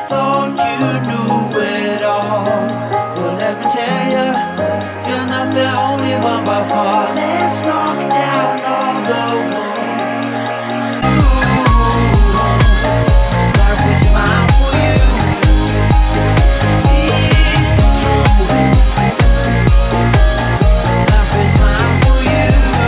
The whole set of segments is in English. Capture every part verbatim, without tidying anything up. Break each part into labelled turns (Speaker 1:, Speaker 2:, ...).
Speaker 1: thought you knew it all. Well, let me tell you, you're not the only one by far. Let's knock down all the walls. Life will smile for you. It's true. Life will smile for you.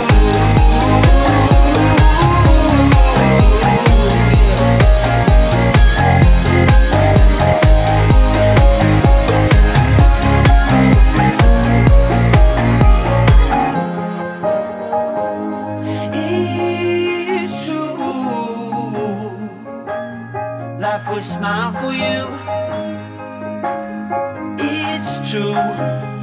Speaker 1: It's true. Life will smile for you. It's true.